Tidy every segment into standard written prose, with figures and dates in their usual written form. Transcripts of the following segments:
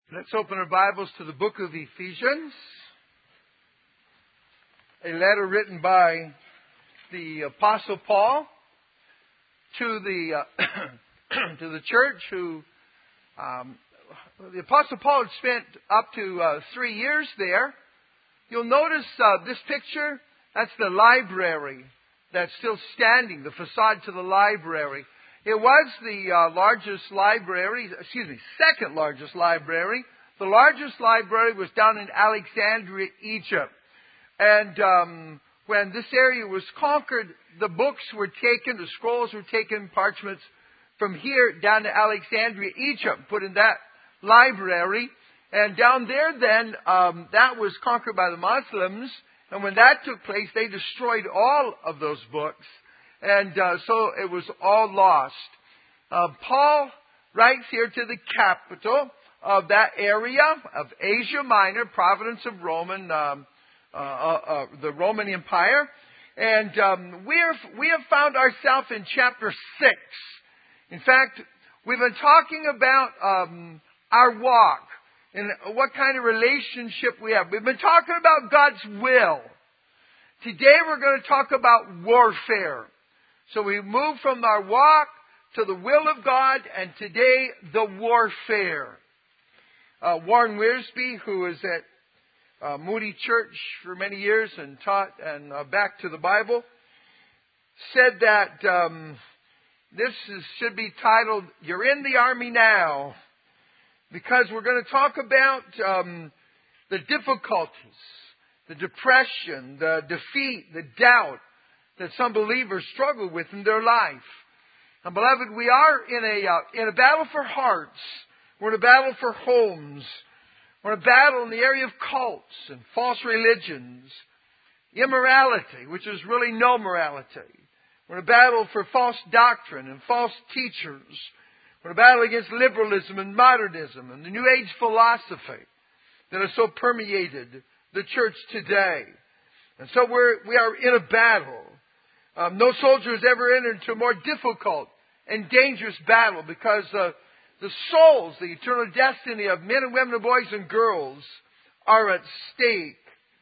Let's open our Bibles to the book of Ephesians, a letter written by the Apostle Paul to the to the church. The Apostle Paul had spent up to 3 years there. You'll notice this picture. That's the library that's still standing, the facade to the library. It was the second largest library. The largest library was down in Alexandria, Egypt. And when this area was conquered, the books were taken, the scrolls were taken, parchments from here down to Alexandria, Egypt, put in that library. And down there then, that was conquered by the Muslims. And when that took place, they destroyed all of those books. And so it was all lost. Paul writes here to the capital of that area of Asia Minor, province of the Roman Empire. And we have found ourselves in chapter 6. In fact, we've been talking about our walk and what kind of relationship we have. We've been talking about God's will. Today we're going to talk about warfare. So we move from our walk to the will of God, and today the warfare. Warren Wiersbe, who was at Moody Church for many years and taught and back to the Bible, said that should be titled, "You're in the Army Now," because we're going to talk about the difficulties, the depression, the defeat, the doubt that some believers struggle with in their life. And beloved, we are in a battle for hearts. We're in a battle for homes. We're in a battle in the area of cults and false religions, immorality, which is really no morality. We're in a battle for false doctrine and false teachers. We're in a battle against liberalism and modernism and the New Age philosophy that has so permeated the church today. And so we are in a battle. No soldier has ever entered into a more difficult and dangerous battle because the souls, the eternal destiny of men and women and boys and girls are at stake.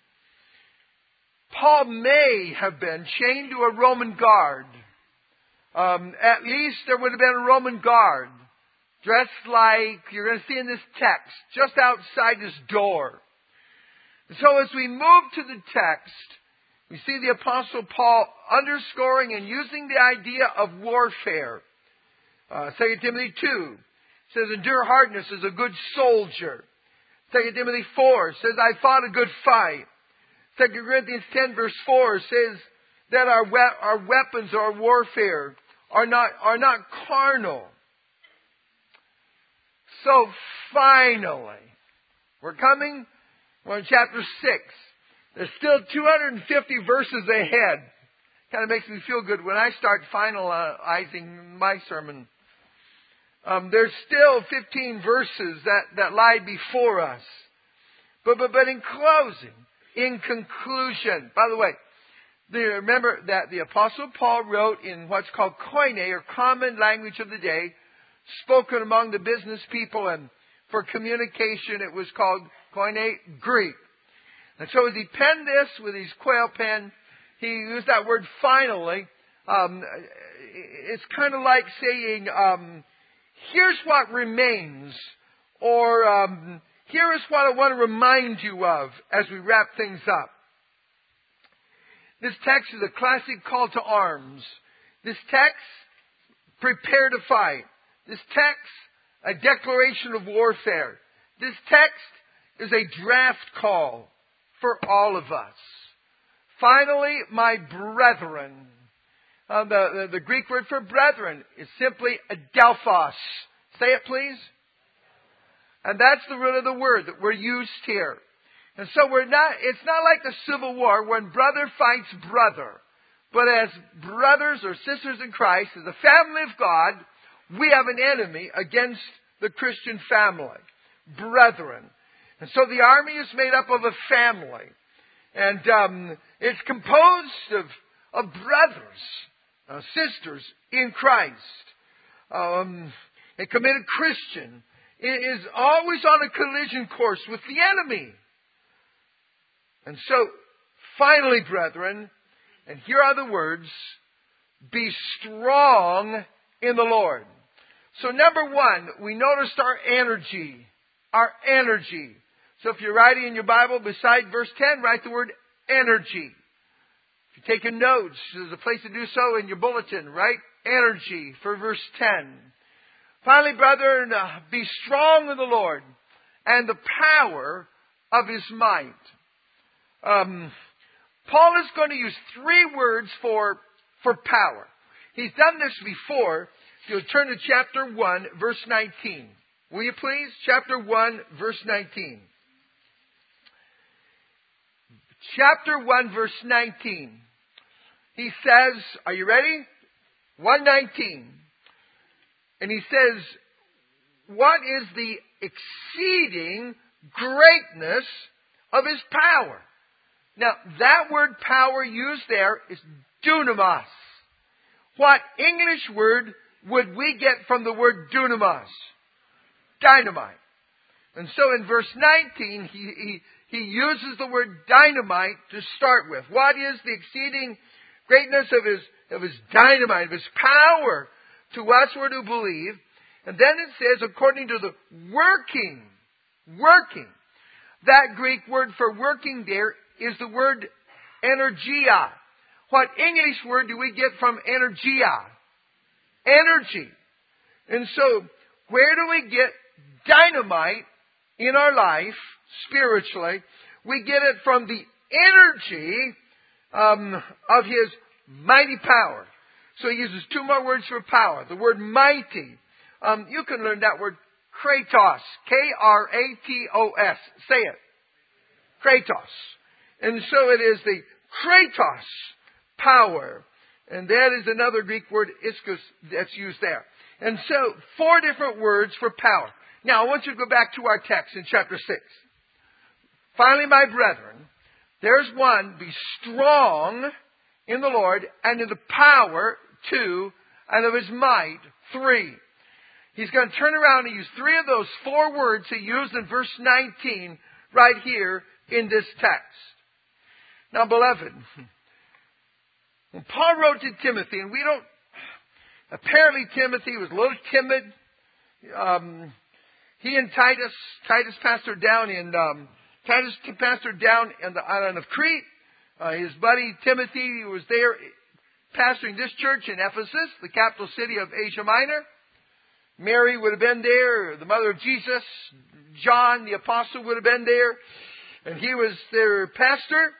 Paul may have been chained to a Roman guard. At least there would have been a Roman guard dressed like you're going to see in this text, just outside his door. And so as we move to the text, we see the Apostle Paul underscoring and using the idea of warfare. 2 Timothy 2 says, "Endure hardness as a good soldier." 2 Timothy 4 says, "I fought a good fight." 2 Corinthians 10 verse 4 says that our weapons, our warfare, are not carnal. So finally, we're in chapter 6. There's still 250 verses ahead. Kind of makes me feel good when I start finalizing my sermon. There's still 15 verses that lie before us. But in closing, in conclusion, by the way, remember that the Apostle Paul wrote in what's called Koine, or common language of the day, spoken among the business people, and for communication it was called Koine Greek. And so as he penned this with his quail pen, he used that word finally. It's kind of like saying, here's what remains, or here is what I want to remind you of as we wrap things up. This text is a classic call to arms. This text, prepare to fight. This text, a declaration of warfare. This text is a draft call for all of us. Finally, my brethren. The Greek word for brethren is simply adelphos. Say it, please. And that's the root of the word that we're used here. And so it's not like the Civil War when brother fights brother. But as brothers or sisters in Christ, as a family of God, we have an enemy against the Christian family. Brethren. And so the army is made up of a family. And it's composed of brothers, sisters in Christ. A committed Christian is always on a collision course with the enemy. And so, finally, brethren, and here are the words, be strong in the Lord. So number one, we noticed our energy. Our energy. So if you're writing in your Bible, beside verse 10, write the word energy. If you're taking notes, there's a place to do so in your bulletin. Write energy for verse 10. Finally, brethren, be strong in the Lord and the power of His might. Paul is going to use three words for power. He's done this before. You'll turn to chapter 1, verse 19. Will you please? Chapter 1, verse 19. Chapter 1, verse 19. He says, are you ready? 1:19. And he says, what is the exceeding greatness of His power? Now, that word power used there is dunamis. What English word would we get from the word dunamis? Dynamite. And so in verse 19, he uses the word dynamite to start with. What is the exceeding greatness of His dynamite, of His power to us who are to believe? And then it says, according to the working. That Greek word for working there is the word energia. What English word do we get from energia? Energy. And so, where do we get dynamite in our life, spiritually? We get it from the energy of His mighty power. So he uses two more words for power. The word mighty. You can learn that word kratos. Kratos. Say it. Kratos. And so it is the kratos power. And that is another Greek word, ischus, that's used there. And so, four different words for power. Now, I want you to go back to our text in chapter 6. Finally, my brethren, there's one, be strong in the Lord and in the power, 2, and of His might, 3. He's going to turn around and use 3 of those 4 words he used in verse 19 right here in this text. Now, beloved, when Paul wrote to Timothy, and apparently Timothy was a little timid. He and Titus pastored down on the island of Crete. His buddy Timothy was there pastoring this church in Ephesus, the capital city of Asia Minor. Mary would have been there, the mother of Jesus. John, the apostle, would have been there. And he was their pastor.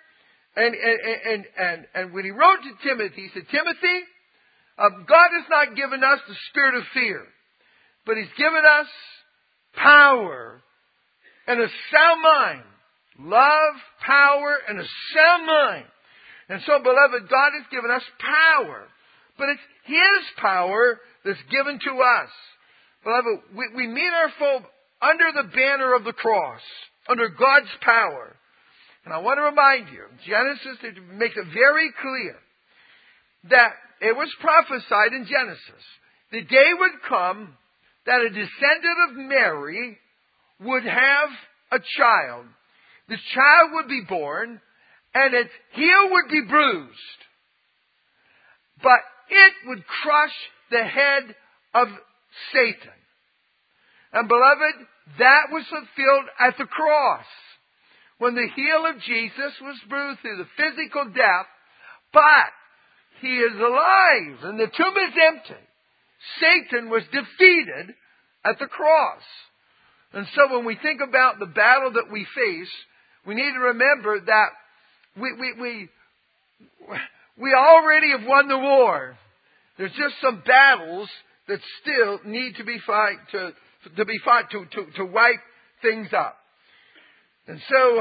And when he wrote to Timothy, he said, Timothy, God has not given us the spirit of fear, but He's given us power and a sound mind. Love, power, and a sound mind. And so, beloved, God has given us power, but it's His power that's given to us. Beloved, we meet our foe under the banner of the cross, under God's power. And I want to remind you, Genesis makes it very clear that it was prophesied in Genesis. The day would come that a descendant of Mary would have a child. The child would be born, and its heel would be bruised. But it would crush the head of Satan. And beloved, that was fulfilled at the cross, when the heel of Jesus was bruised through the physical death, but He is alive and the tomb is empty. Satan was defeated at the cross. And so when we think about the battle that we face, we need to remember that we already have won the war. There's just some battles that still need to be fought to wipe things up. And so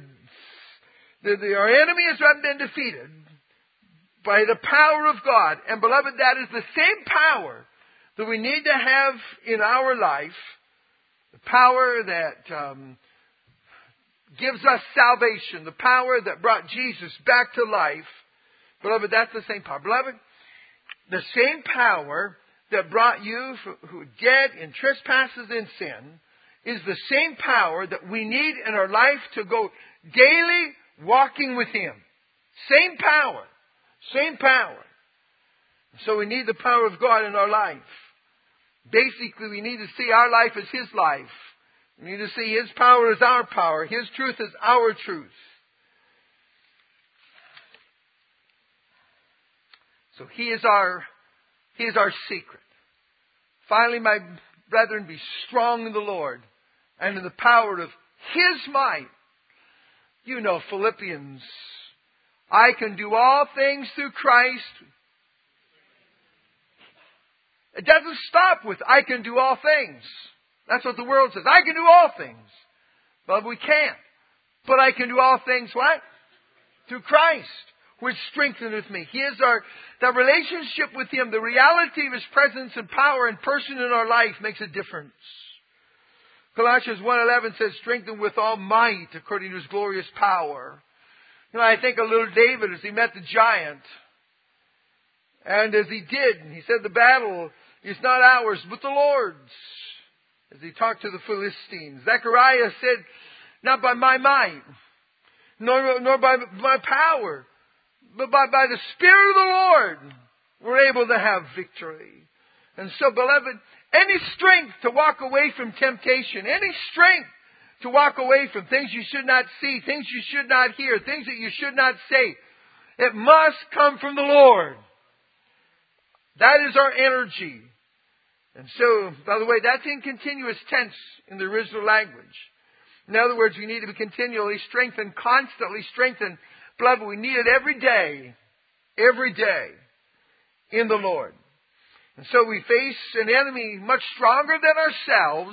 our enemy has not been defeated by the power of God. And beloved, that is the same power that we need to have in our life. The power that gives us salvation. The power that brought Jesus back to life. Beloved, that's the same power. Beloved, the same power that brought you who are dead in trespasses and sin is the same power that we need in our life to go daily walking with Him. Same power. Same power. So we need the power of God in our life. Basically, we need to see our life as His life. We need to see His power as our power. His truth as our truth. So He is our secret. Finally, my brethren, be strong in the Lord and in the power of His might. You know Philippians. I can do all things through Christ. It doesn't stop with I can do all things. That's what the world says. I can do all things. But we can't. But I can do all things what? Through Christ, which strengtheneth me. He is the relationship with Him, the reality of His presence and power and person in our life makes a difference. Colossians 1:11 says, strengthen with all might according to His glorious power. You know, I think of little David as he met the giant. And as he did, he said the battle is not ours, but the Lord's. As he talked to the Philistines. Zechariah said, not by my might, nor by my power, but by the Spirit of the Lord, we're able to have victory. And so, beloved, any strength to walk away from temptation, any strength to walk away from things you should not see, things you should not hear, things that you should not say, it must come from the Lord. That is our energy. And so, by the way, that's in continuous tense in the original language. In other words, we need to be continually strengthened, constantly strengthened. Beloved, we need it every day in the Lord. And so we face an enemy much stronger than ourselves.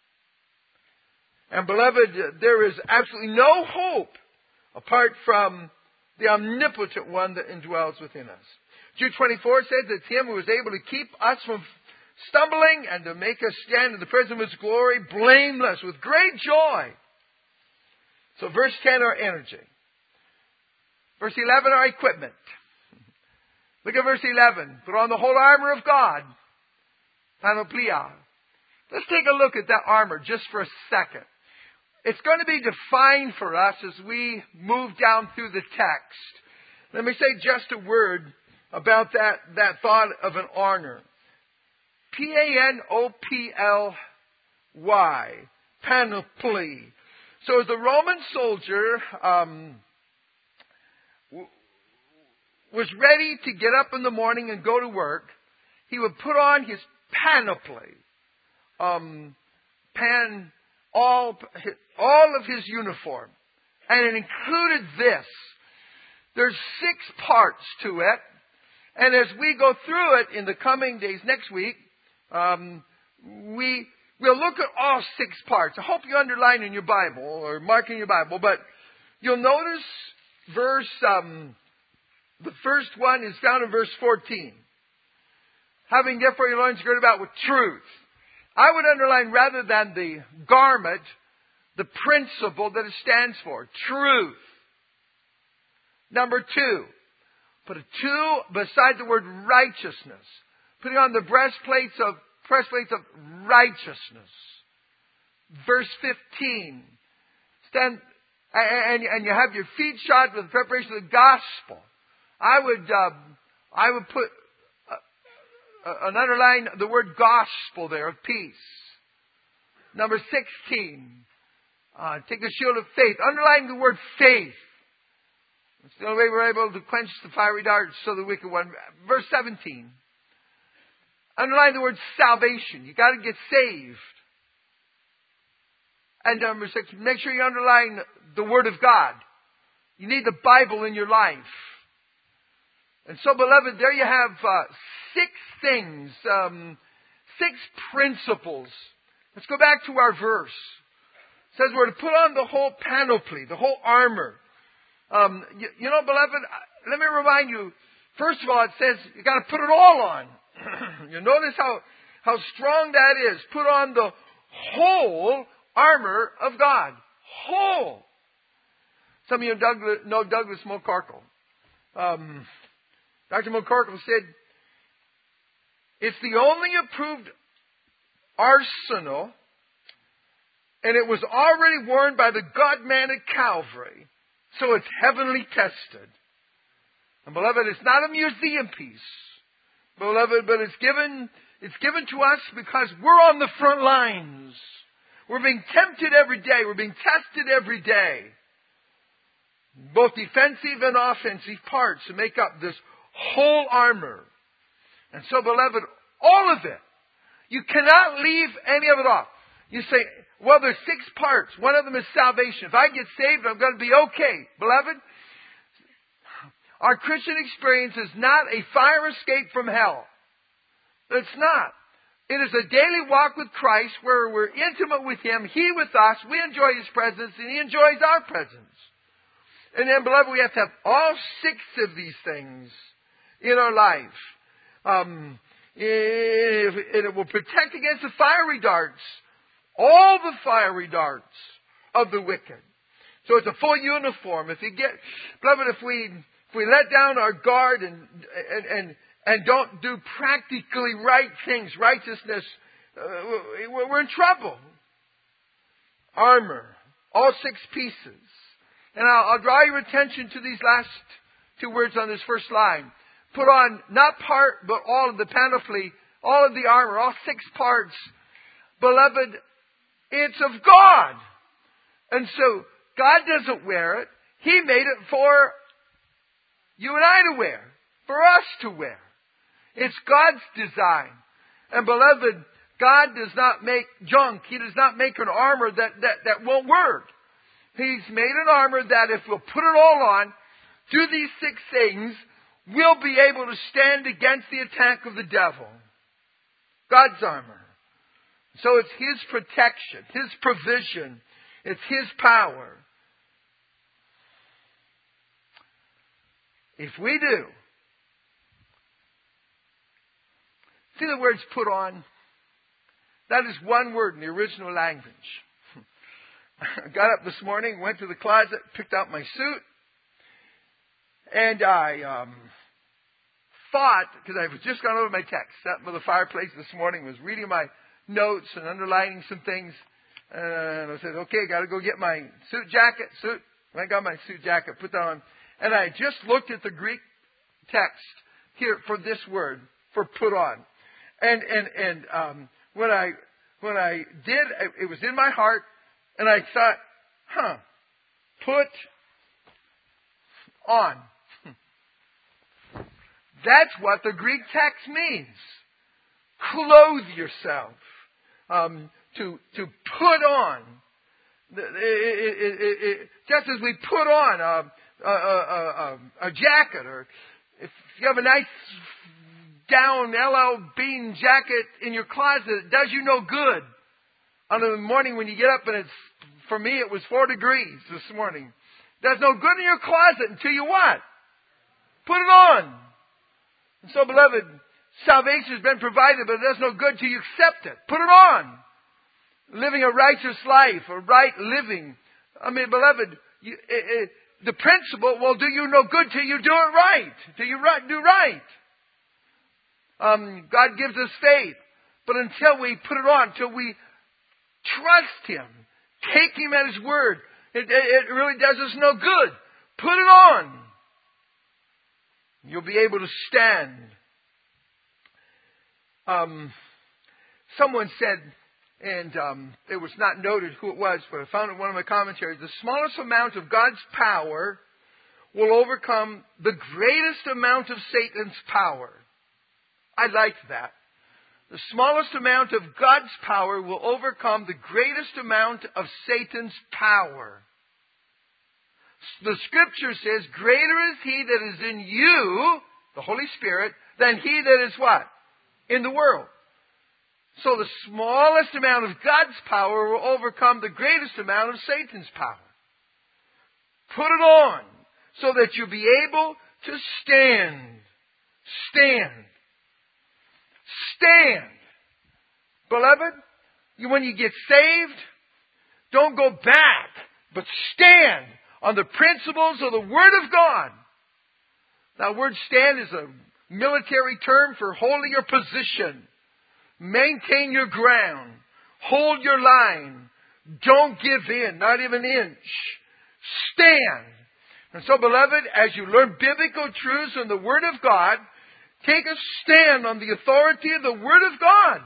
And beloved, there is absolutely no hope apart from the omnipotent one that indwells within us. Jude 24 says it's Him who is able to keep us from stumbling and to make us stand in the presence of His glory blameless with great joy. So verse 10, our energy. Verse 11, our equipment. Look at verse 11. Put on the whole armor of God. Panoplia. Let's take a look at that armor just for a second. It's going to be defined for us as we move down through the text. Let me say just a word about that thought of an armor. Panoply. Panoply. So as the Roman soldier was ready to get up in the morning and go to work, he would put on his panoply. All of his uniform. And it included this. There's 6 parts to it. And as we go through it in the coming days, next week, we'll look at all 6 parts. I hope you underline in your Bible or mark in your Bible. But you'll notice the first one is found in verse 14. Having therefore your loins girded about with truth. I would underline rather than the garment, the principle that it stands for. Truth. Number 2. Put a 2 beside the word righteousness. Putting on the breastplates of righteousness. Verse 15. Stand and you have your feet shod with the preparation of the gospel. I would put an underline the word gospel there of peace. Number 16. Take the shield of faith. Underline the word faith. It's the only way we're able to quench the fiery darts of the wicked one. Verse 17. Underline the word salvation. You got to get saved. And number 6, make sure you underline the Word of God. You need the Bible in your life. And so, beloved, there you have 6 things, 6 principles. Let's go back to our verse. It says we're to put on the whole panoply, the whole armor. You know, beloved, let me remind you, first of all, it says you got to put it all on. You notice how strong that is. Put on the whole armor of God. Whole. Some of you know Douglas McCorkle. Dr. McCorkle said, It's the only approved arsenal, and it was already worn by the God-man at Calvary, so it's heavenly tested. And beloved, it's not a museum piece, beloved, but it's given to us because we're on the front lines. We're being tempted every day. We're being tested every day. Both defensive and offensive parts to make up this whole armor. And so, beloved, all of it. You cannot leave any of it off. You say, well, there's 6 parts. One of them is salvation. If I get saved, I'm going to be okay. Beloved, our Christian experience is not a fire escape from hell. It's not. It is a daily walk with Christ where we're intimate with Him, He with us, we enjoy His presence, and He enjoys our presence. And then, beloved, we have to have all 6 of these things in our life. And it will protect against the fiery darts. All the fiery darts of the wicked. So it's a full uniform. Beloved, if we let down our guard and don't do practically right things, righteousness, we're in trouble. Armor. All 6 pieces. And I'll draw your attention to these last 2 words on this first line. Put on not part, but all of the panoply, all of the armor, all 6 parts. Beloved, it's of God. And so, God doesn't wear it. He made it for you and I to wear. For us to wear. It's God's design. And beloved, God does not make junk. He does not make an armor that won't work. He's made an armor that if we'll put it all on, do these 6 things, we'll be able to stand against the attack of the devil. God's armor. So it's His protection, His provision, it's His power. If we do, see the words put on? That is one word in the original language. I got up this morning, went to the closet, picked out my suit, and I thought, because I was just gone over my text, sat by the fireplace this morning, was reading my notes and underlining some things, and I said, okay, got to go get my suit. I got my suit jacket, put that on, and I just looked at the Greek text here for this word, for put on. And when I did, it was in my heart, and I thought, put on. That's what the Greek text means. Clothe yourself. To put on. Just as we put on a jacket, or if you have a nice down LL Bean jacket in your closet, it does you no good. On the morning when you get up and for me it was 4 degrees this morning. There's no good in your closet until you what? Put it on. And so, beloved, salvation has been provided, but it does no good till you accept it. Put it on. Living a righteous life, a right living. I mean, beloved, the principle will do you no good till you do it right. Till you do right. God gives us faith. But until we put it on, till we trust Him, take Him at His word, it really does us no good. Put it on. You'll be able to stand. Someone said, and it was not noted who it was, but I found it in one of my commentaries, the smallest amount of God's power will overcome the greatest amount of Satan's power. I like that. The smallest amount of God's power will overcome the greatest amount of Satan's power. The Scripture says, greater is He that is in you, the Holy Spirit, than he that is what? In the world. So the smallest amount of God's power will overcome the greatest amount of Satan's power. Put it on so that you'll be able to stand. Stand. Stand. Beloved, when you get saved, don't go back, but stand on the principles of the Word of God. Now, the word stand is a military term for holding your position. Maintain your ground. Hold your line. Don't give in, not even an inch. Stand. And so, beloved, as you learn biblical truths from the Word of God, take a stand on the authority of the Word of God.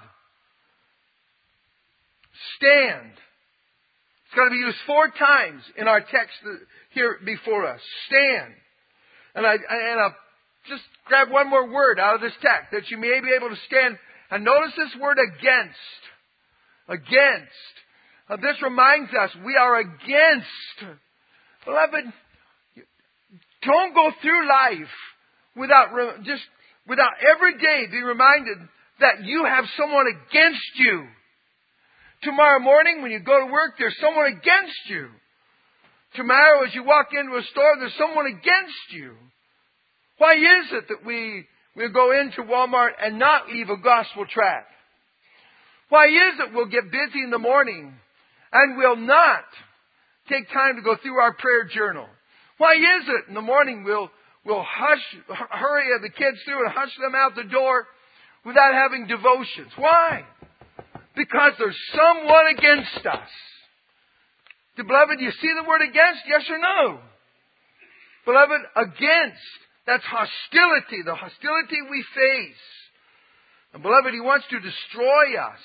Stand. It's going to be used 4 times in our text here before us. Stand. And I'll just grab one more word out of this text that you may be able to stand. And notice this word against. Against. This reminds us we are against. Beloved, don't go through life without every day be reminded that you have someone against you. Tomorrow morning when you go to work, there's someone against you. Tomorrow as you walk into a store, there's someone against you. Why is it that we go into Walmart and not leave a gospel tract? Why is it we'll get busy in the morning and we'll not take time to go through our prayer journal? Why is it in the morning we'll hurry the kids through and hush them out the door without having devotions? Why? Because there's someone against us. Beloved, do you see the word against? Yes or no? Beloved, against. That's hostility. The hostility we face. And beloved, He wants to destroy us.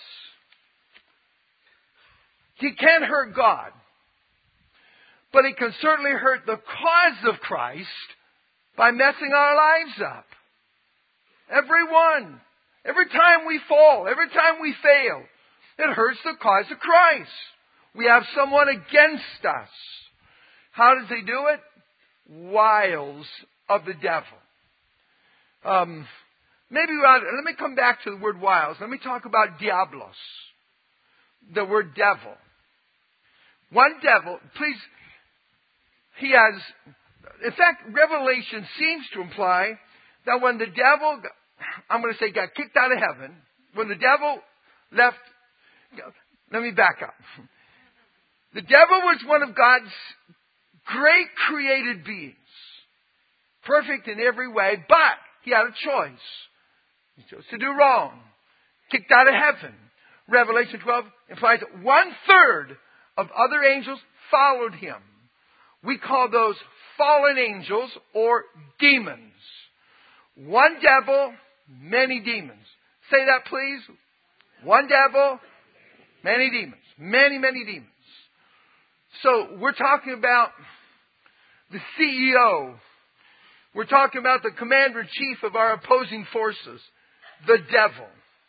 He can't hurt God. But He can certainly hurt the cause of Christ by messing our lives up. Everyone. Every time we fall. Every time we fail. It hurts the cause of Christ. We have someone against us. How does He do it? Wiles of the devil. Let me come back to the word wiles. Let me talk about diablos. The word devil. One devil, please, he has, in fact, Revelation seems to imply that when the devil, got kicked out of heaven, when the devil left, let me back up. The devil was one of God's great created beings. Perfect in every way, but he had a choice. He chose to do wrong. Kicked out of heaven. Revelation 12 implies that 1/3 of other angels followed him. We call those fallen angels or demons. One devil, many demons. Say that please. One devil, many demons. Many, many demons. So we're talking about the CEO. We're talking about the commander-in-chief of our opposing forces, the devil.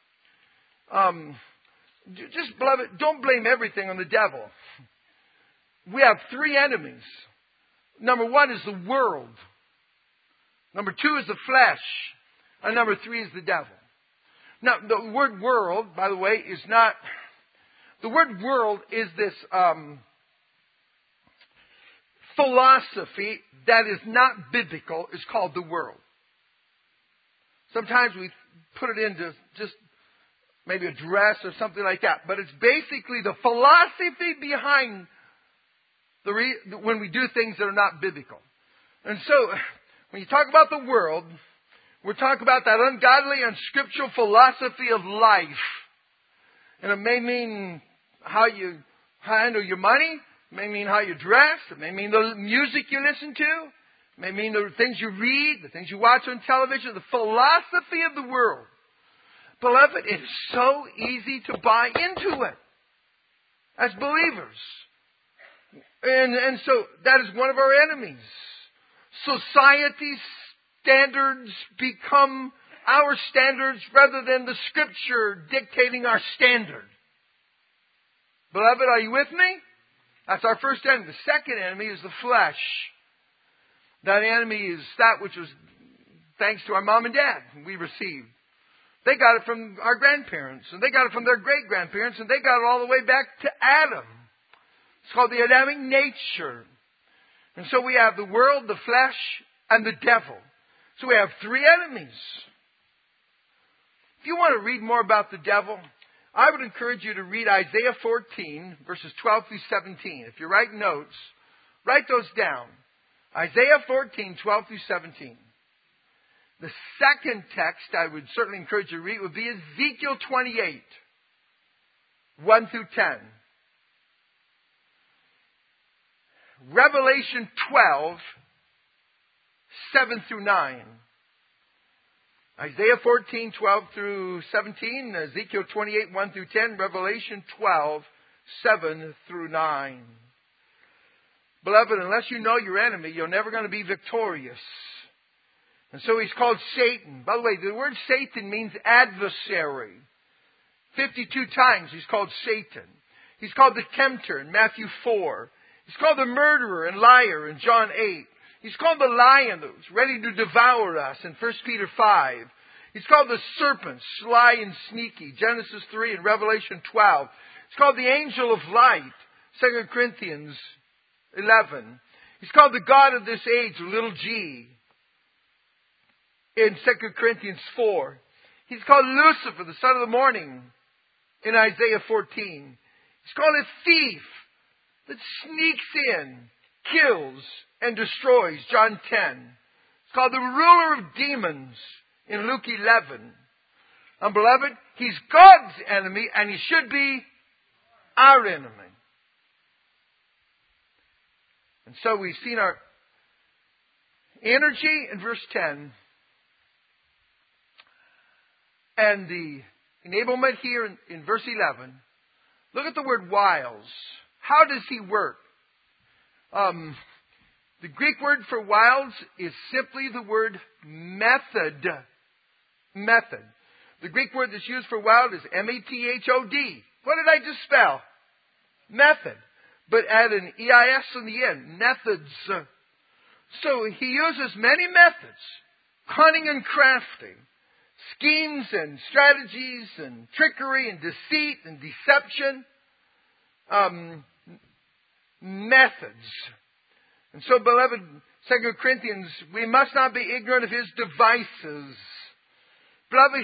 Just, beloved, don't blame everything on the devil. We have 3 enemies. Number 1 is the world. Number 2 is the flesh. And number 3 is the devil. Now, the word world, by the way, is not... The word world is this philosophy that is not biblical. It's called the world. Sometimes we put it into just maybe a dress or something like that. But it's basically the philosophy behind when we do things that are not biblical. And so, when you talk about the world, we're talking about that ungodly, unscriptural philosophy of life. And it may mean how you handle your money. It may mean how you dress. It may mean the music you listen to. It may mean the things you read, the things you watch on television, the philosophy of the world. Beloved, it is so easy to buy into it as believers. And so that is one of our enemies. Society's standards become our standards rather than the Scripture dictating our standard. Beloved, are you with me? That's our first enemy. The second enemy is the flesh. That enemy is that which was thanks to our mom and dad we received. They got it from our grandparents, and they got it from their great-grandparents, and they got it all the way back to Adam. It's called the Adamic nature. And so we have the world, the flesh, and the devil. So we have 3 enemies. If you want to read more about the devil, I would encourage you to read Isaiah 14, verses 12 through 17. If you write notes, write those down. Isaiah 14, 12 through 17. The second text I would certainly encourage you to read would be Ezekiel 28, 1 through 10. Revelation 12, 7 through 9. Isaiah 14, 12 through 17. Ezekiel 28, 1 through 10. Revelation 12, 7 through 9. Beloved, unless you know your enemy, you're never going to be victorious. And so he's called Satan. By the way, the word Satan means adversary. 52 times he's called Satan. He's called the tempter in Matthew 4. He's called the murderer and liar in John 8. He's called the lion that's ready to devour us in 1 Peter 5. He's called the serpent, sly and sneaky, Genesis 3 and Revelation 12. He's called the angel of light, 2 Corinthians 11. He's called the God of this age, little g, in 2 Corinthians 4. He's called Lucifer, the son of the morning, in Isaiah 14. He's called a thief that sneaks in, kills, and destroys, John 10. It's called the ruler of demons in Luke 11. And beloved, he's God's enemy, and he should be our enemy. And so we've seen our energy in verse 10 and the enablement here in verse 11. Look at the word wiles. How does he work? The Greek word for wiles is simply the word method. Method. The Greek word that's used for wild is M-E-T-H-O-D. What did I just spell? Method. But add an E-I-S in the end. Methods. So he uses many methods. Cunning and crafty. Schemes and strategies and trickery and deceit and deception. Methods. And so, beloved, 2 Corinthians, we must not be ignorant of his devices. Beloved,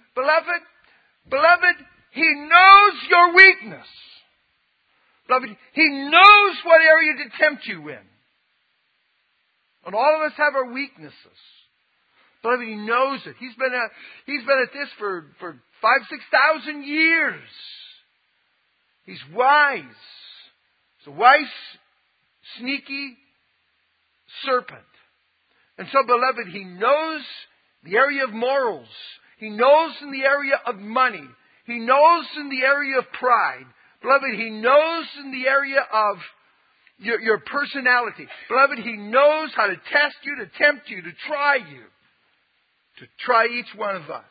he knows your weakness. Beloved, he knows what area to tempt you in. And all of us have our weaknesses. Beloved, he knows it. He's been at this for 5,000-6,000 years. He's wise. He's a wise, sneaky serpent. And so, beloved, he knows the area of morals. He knows in the area of money. He knows in the area of pride. Beloved, he knows in the area of your personality. Beloved, he knows how to test you, to tempt you, to try you. To try each one of us.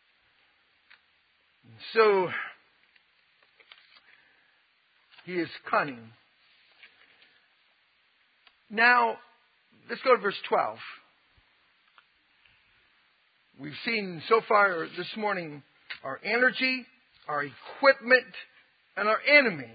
And so, he is cunning. Now, let's go to verse 12. We've seen so far this morning our energy, our equipment, and our enemy.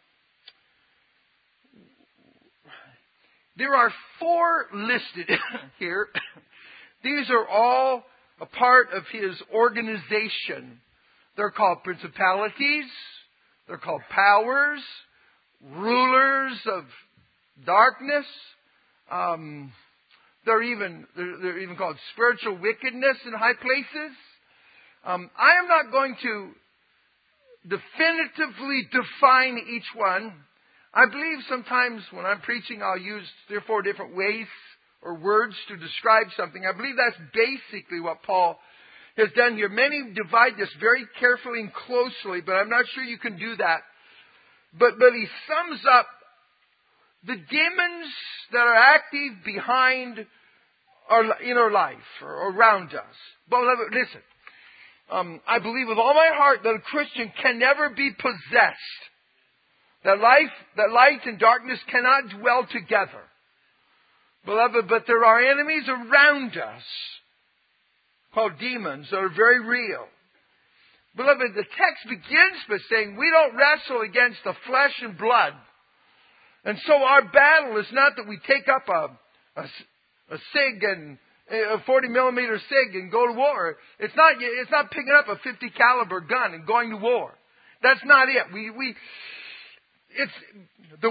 There are 4 listed here. These are all a part of his organization. They're called principalities. They're called powers, rulers of darkness. They're even called spiritual wickedness in high places. I am not going to definitively define each one. I believe sometimes when I'm preaching, I'll use 3 or 4 different ways or words to describe something. I believe that's basically what Paul has done here. Many divide this very carefully and closely, but I'm not sure you can do that. But he sums up the demons that are active behind in our life or around us. But listen, I believe with all my heart that a Christian can never be possessed. That light and darkness cannot dwell together. Beloved, but there are enemies around us called demons that are very real. Beloved, the text begins by saying we don't wrestle against the flesh and blood. And so our battle is not that we take up a SIG and a 40 millimeter SIG and go to war. It's not picking up a 50 caliber gun and going to war. That's not it. It's the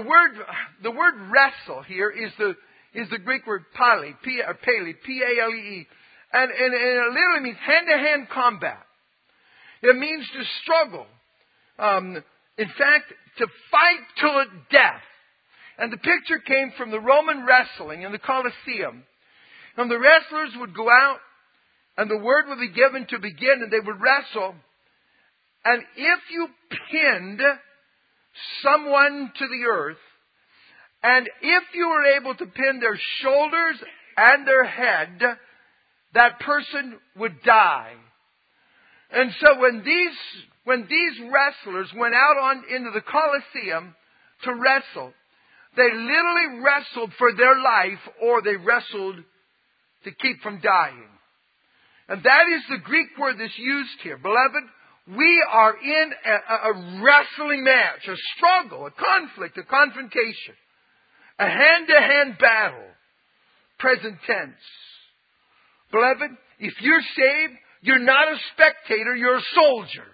word wrestle here is the Greek word pale, P-A-L-E-E. And it literally means hand-to-hand combat. It means to struggle. In fact, to fight till death. And the picture came from the Roman wrestling in the Colosseum. And the wrestlers would go out, and the word would be given to begin, and they would wrestle. And if you pinned someone to the earth, and if you were able to pin their shoulders and their head, that person would die. And so when these wrestlers went out into the Colosseum to wrestle, they literally wrestled for their life, or they wrestled to keep from dying. And that is the Greek word that's used here. Beloved, we are in a wrestling match, a struggle, a conflict, a confrontation, a hand-to-hand battle, present tense. Beloved, if you're saved, you're not a spectator, you're a soldier.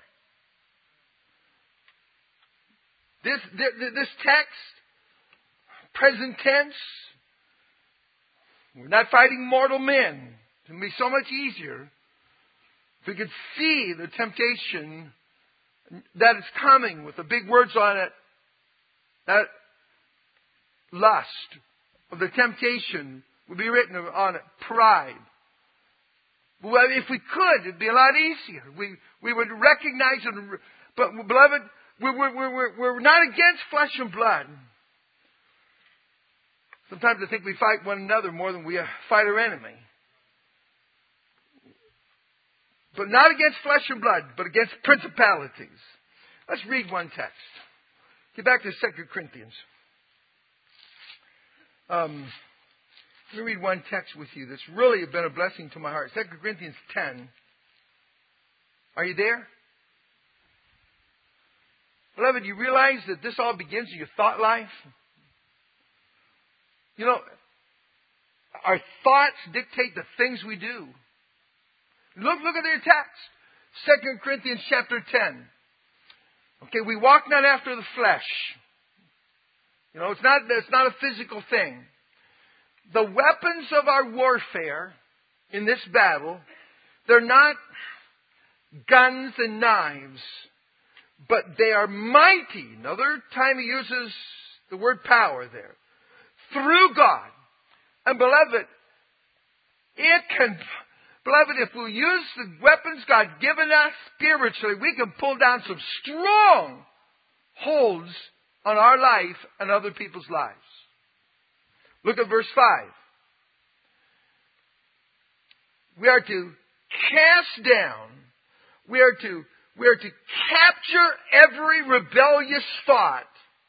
This text, present tense, we're not fighting mortal men. It would be so much easier if we could see the temptation that is coming with the big words on it. That lust of the temptation would be written on it. Pride. Well, if we could, it'd be a lot easier. We would recognize it. But, beloved, we're not against flesh and blood. Sometimes I think we fight one another more than we fight our enemy. But not against flesh and blood, but against principalities. Let's read one text. Get back to 2 Corinthians. Let me read one text with you that's really been a blessing to my heart. 2 Corinthians 10. Are you there? Beloved, you realize that this all begins in your thought life? You know, our thoughts dictate the things we do. Look at your text. 2 Corinthians chapter 10. Okay, we walk not after the flesh. You know, it's not a physical thing. The weapons of our warfare in this battle, they're not guns and knives, but they are mighty. Another time he uses the word power there. Through God. And beloved, if we use the weapons God given us spiritually, we can pull down some strong holds on our life and other people's lives. Look at verse 5. We are to cast down. We are to capture every rebellious thought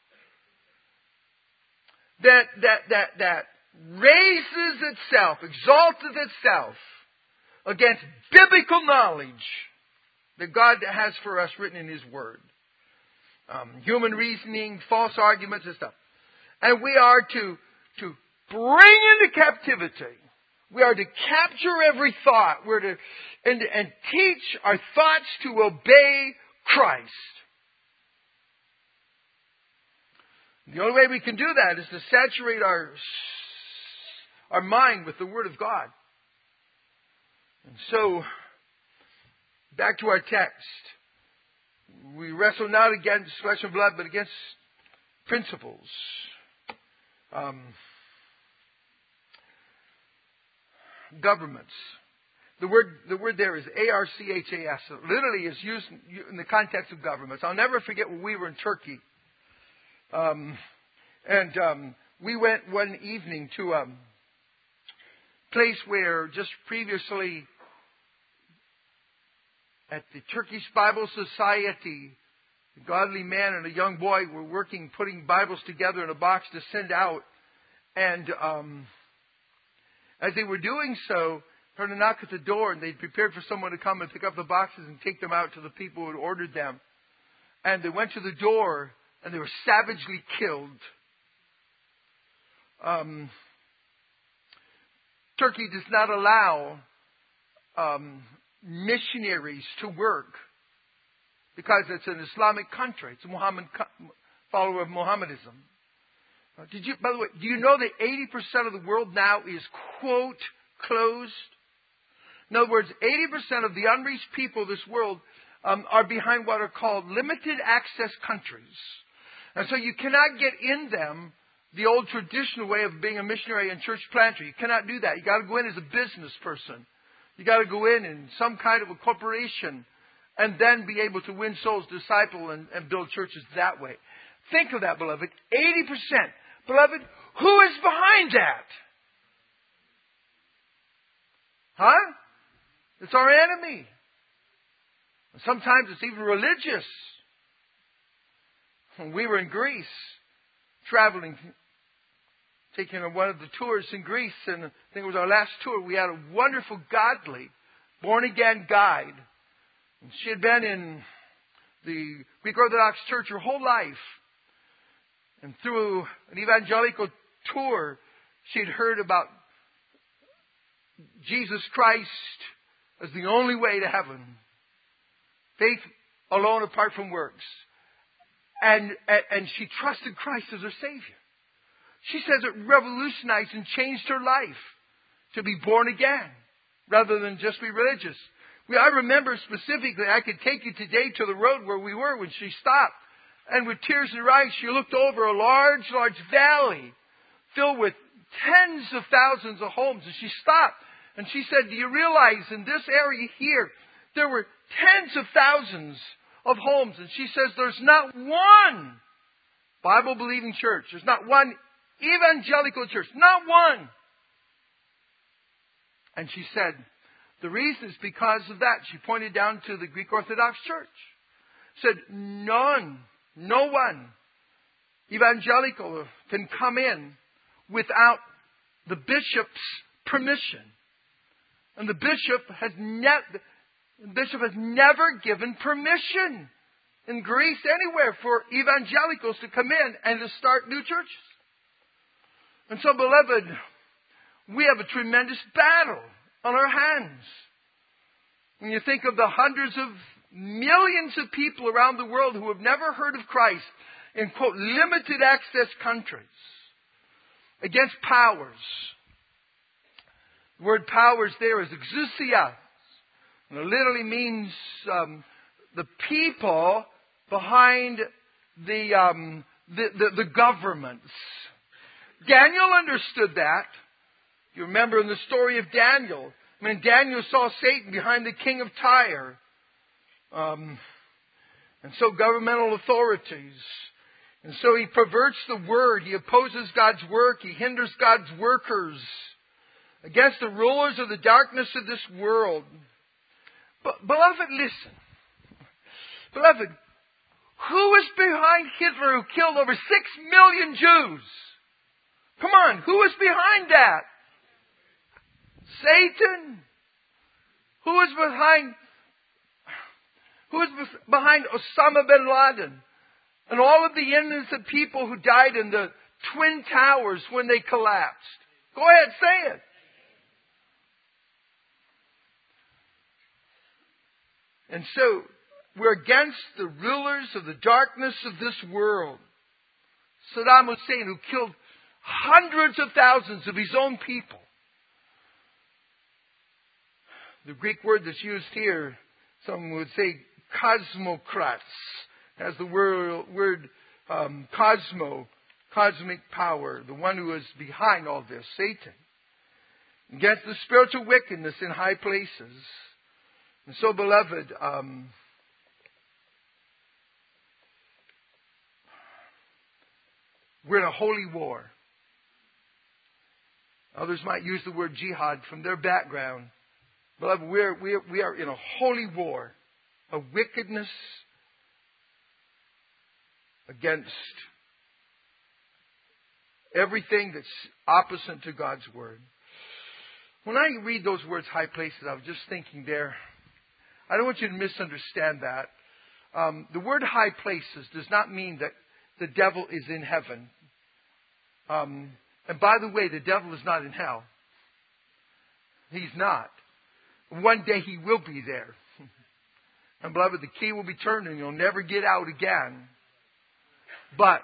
that raises itself, exalteth itself against biblical knowledge that God has for us written in His Word. Human reasoning, false arguments and stuff. And we are to bring into captivity. We are to capture every thought. We're to and teach our thoughts to obey Christ. The only way we can do that is to saturate our mind with the Word of God. And so, back to our text. We wrestle not against flesh and blood, but against principles. Governments. The word there is ARCHAS. It literally is used in the context of governments. I'll never forget when we were in Turkey. We went one evening to a place where just previously at the Turkish Bible Society, a godly man and a young boy were working, putting Bibles together in a box to send out. And as they were doing so, heard a knock at the door, and they prepared for someone to come and pick up the boxes and take them out to the people who had ordered them. And they went to the door, and they were savagely killed. Turkey does not allow missionaries to work because it's an Islamic country. It's a follower of Mohammedanism. By the way, do you know that 80% of the world now is, quote, closed? In other words, 80% of the unreached people of this world are behind what are called limited access countries. And so you cannot get in them the old traditional way of being a missionary and church planter. You cannot do that. You got to go in as a business person. You got to go in some kind of a corporation and then be able to win souls, disciple, and build churches that way. Think of that, beloved. 80%. Beloved, who is behind that? Huh? It's our enemy. Sometimes it's even religious. When we were in Greece, traveling, taking one of the tours in Greece, and I think it was our last tour, we had a wonderful, godly, born-again guide. And she had been in the Greek Orthodox Church her whole life. And through an evangelical tour, she had heard about Jesus Christ as the only way to heaven. Faith alone apart from works. And she trusted Christ as her Savior. She says it revolutionized and changed her life to be born again rather than just be religious. I remember specifically, I could take you today to the road where we were when she stopped. And with tears in her eyes, she looked over a large, large valley filled with tens of thousands of homes. And she stopped and she said, do you realize in this area here, there were tens of thousands of homes. And she says, there's not one Bible-believing church. There's not one evangelical church. Not one. And she said, the reason is because of that. She pointed down to the Greek Orthodox Church. Said, no one evangelical can come in without the bishop's permission. And the bishop has never given permission in Greece, anywhere, for evangelicals to come in and to start new churches. And so, beloved, we have a tremendous battle on our hands. When you think of the hundreds of millions of people around the world who have never heard of Christ in, quote, limited access countries, against powers. The word powers there is exousia. And it literally means the people behind the governments. Daniel understood that. You remember in the story of Daniel, when Daniel saw Satan behind the king of Tyre. And so governmental authorities. And so he perverts the word. He opposes God's work. He hinders God's workers against the rulers of the darkness of this world. But, beloved, listen. Beloved, who is behind Hitler who killed over 6 million Jews? Come on, who is behind that? Satan. Who is behind Osama bin Laden and all of the innocent people who died in the Twin Towers when they collapsed? Go ahead, say it. And so, we're against the rulers of the darkness of this world. Saddam Hussein, who killed hundreds of thousands of his own people. The Greek word that's used here, some would say cosmocrats, has the word cosmo, cosmic power, the one who is behind all this, Satan. Against the spiritual wickedness in high places. And so, beloved, we're in a holy war. Others might use the word jihad from their background. Beloved, we are in a holy war of wickedness against everything that's opposite to God's Word. When I read those words, high places, I was just thinking there, I don't want you to misunderstand that. The word high places does not mean that the devil is in heaven. And by the way, the devil is not in hell. He's not. One day he will be there. And beloved, the key will be turned and you'll never get out again. But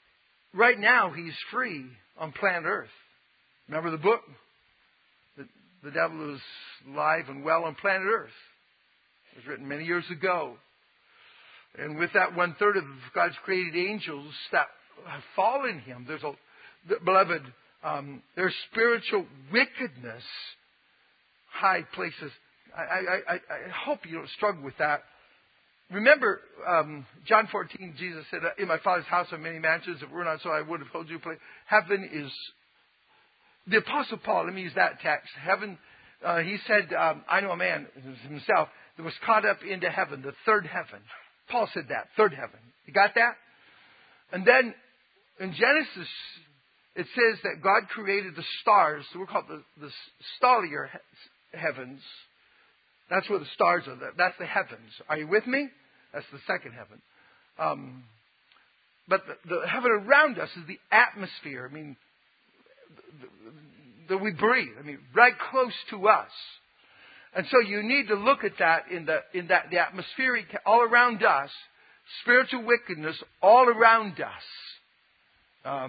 right now he's free on planet Earth. Remember the book? the devil is alive and well on planet Earth. It was written many years ago. And with that 1/3 of God's created angels that have fallen him, beloved, there's spiritual wickedness, high places. I hope you don't struggle with that. Remember, John 14, Jesus said, in my Father's house are many mansions. If it were not so, I would have told you a place. Heaven is... The Apostle Paul, let me use that text. Heaven, he said, I know a man himself that was caught up into heaven, the third heaven. Paul said that, third heaven. You got that? And then in Genesis, it says that God created the stars. So we're called the stellar heavens. That's where the stars are. That's the heavens. Are you with me? That's the second heaven. But the heaven around us is the atmosphere. I mean, that we breathe. I mean, right close to us. And so you need to look at that the atmospheric all around us, spiritual wickedness all around us.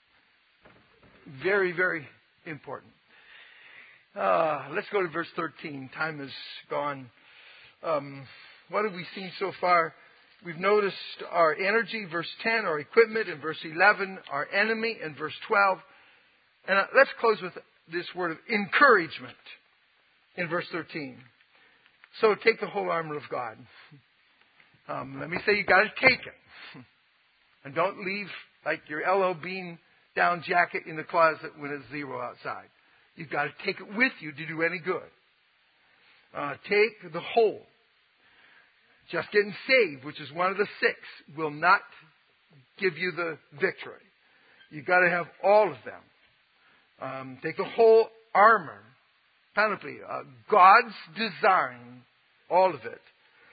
Very, very important. Let's go to verse 13. Time is gone. What have we seen so far? We've noticed our energy, verse 10, our equipment in verse 11, our enemy in verse 12. And let's close with this word of encouragement in verse 13. So take the whole armor of God. Let me say you got to take it. And don't leave like your L.O. Bean down jacket in the closet when it's 0 outside. You've got to take it with you to do any good. Take the whole. Just getting saved, which is one of the 6, will not give you the victory. You've got to have all of them. Take the whole armor, panoply, God's design, all of it.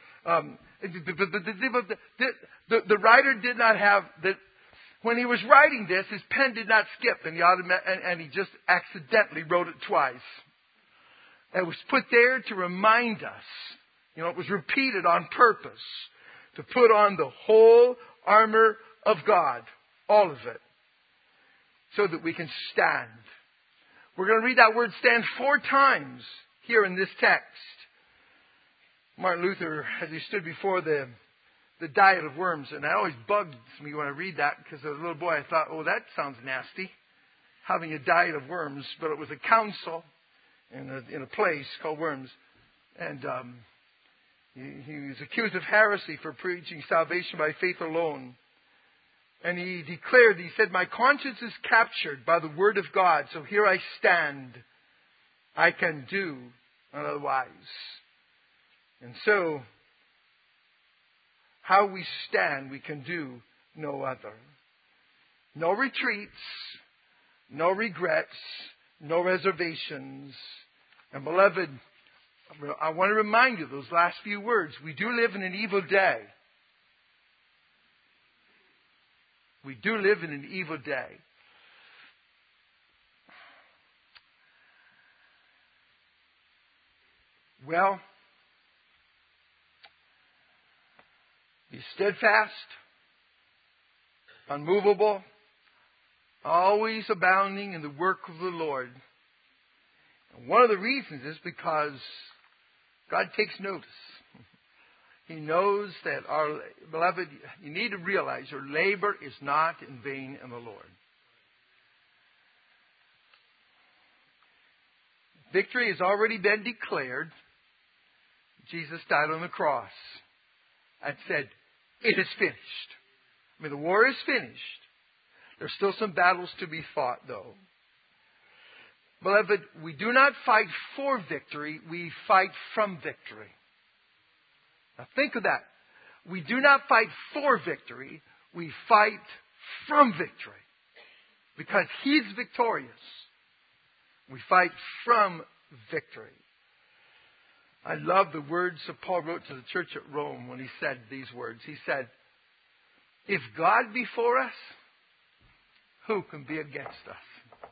The writer did not have that. When he was writing this, his pen did not skip, and he just accidentally wrote it twice. It was put there to remind us. It was repeated on purpose to put on the whole armor of God, all of it, so that we can stand. We're going to read that word stand 4 times here in this text. Martin Luther, as he stood before the diet of worms, and it always bugs me when I read that, because as a little boy I thought, oh, that sounds nasty, having a diet of worms. But it was a council in a place called Worms, and he was accused of heresy for preaching salvation by faith alone. And he declared, he said, my conscience is captured by the word of God, so here I stand. I can do none otherwise. And so, how we stand, we can do no other. No retreats, no regrets, no reservations. And beloved, I want to remind you those last few words. We do live in an evil day. We do live in an evil day. Well, be steadfast, unmovable, always abounding in the work of the Lord. And one of the reasons is because God takes notice. He knows that beloved, you need to realize your labor is not in vain in the Lord. Victory has already been declared. Jesus died on the cross and said, it is finished. I mean, the war is finished. There's still some battles to be fought, though. Beloved, we do not fight for victory. We fight from victory. Now think of that. We do not fight for victory. We fight from victory. Because He's victorious. We fight from victory. I love the words that Paul wrote to the church at Rome when he said these words. He said, if God be for us, who can be against us?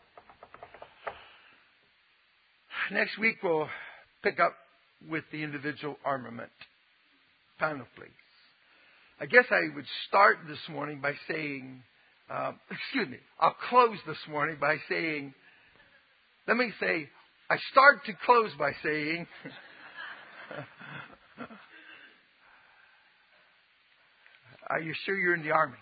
Next week we'll pick up with the individual armament, panoplies. I guess I would start this morning by saying, I'll close this morning by saying, let me say, I start to close by saying, are you sure you're in the army?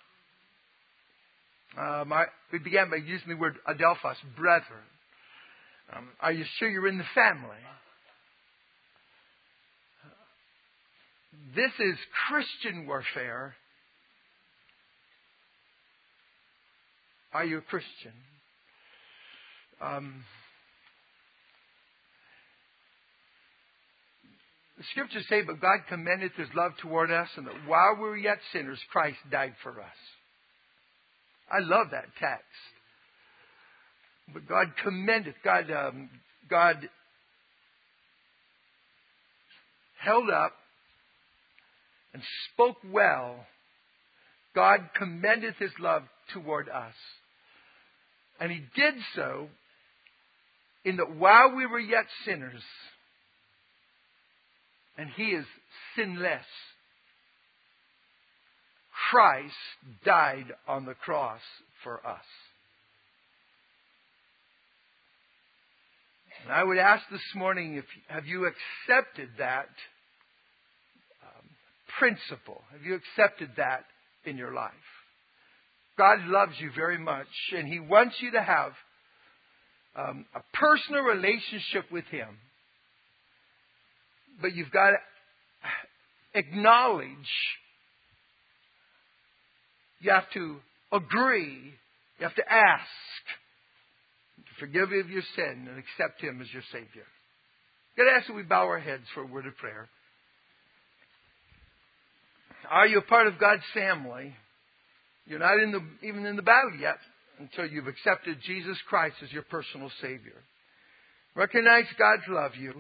We began by using the word adelphos, brethren. Are you sure you're in the family? This is Christian warfare. Are you a Christian? The scriptures say, but God commendeth His love toward us, and that while we were yet sinners, Christ died for us. I love that text. But God commendeth, God held up and spoke well. God commendeth His love toward us. And He did so in that while we were yet sinners, and He is sinless, Christ died on the cross for us. And I would ask this morning, have you accepted that principle? Have you accepted that in your life? God loves you very much, and He wants you to have a personal relationship with Him. But you've got to acknowledge, you have to agree, you have to ask to forgive you of your sin and accept Him as your Savior. I'm going to ask that we bow our heads for a word of prayer. Are you a part of God's family? You're not even in the battle yet until you've accepted Jesus Christ as your personal Savior. Recognize God loves you.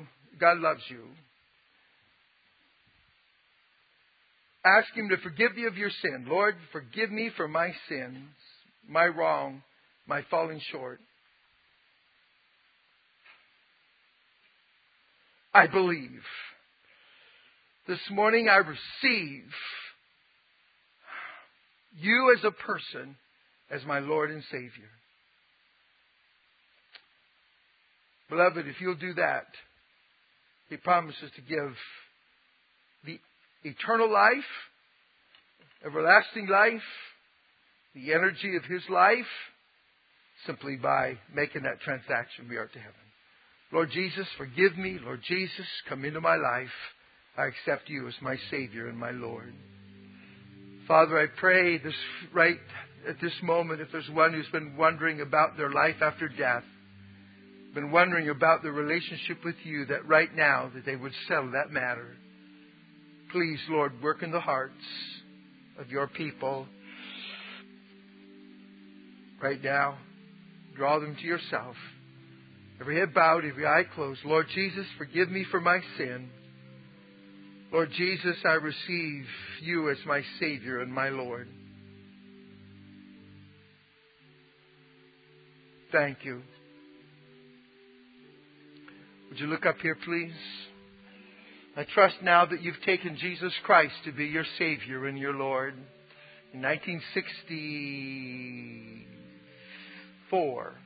Ask Him to forgive you of your sin. Lord, forgive me for my sins, my wrong, my falling short. I believe. This morning I receive you as a person, as my Lord and Savior. Beloved, if you'll do that, He promises to give the eternal life, everlasting life, the energy of His life, simply by making that transaction, we are to heaven. Lord Jesus, forgive me. Lord Jesus, come into my life. I accept You as my Savior and my Lord. Father, I pray this right at this moment, if there's one who's been wondering about their life after death, been wondering about their relationship with You, that right now that they would settle that matter. Please, Lord, work in the hearts of Your people right now. Draw them to Yourself. Every head bowed, every eye closed. Lord Jesus, forgive me for my sin. Lord Jesus, I receive You as my Savior and my Lord. Thank You. Would you look up here, please? I trust now that you've taken Jesus Christ to be your Savior and your Lord. In 1964,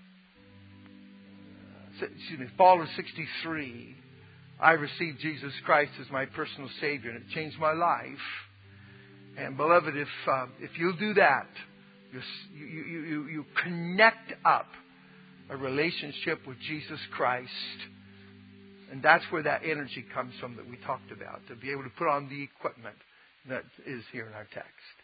fall of 63, I received Jesus Christ as my personal Savior, and it changed my life. And beloved, if you'll do that, you connect up a relationship with Jesus Christ. And that's where that energy comes from that we talked about, to be able to put on the equipment that is here in our text.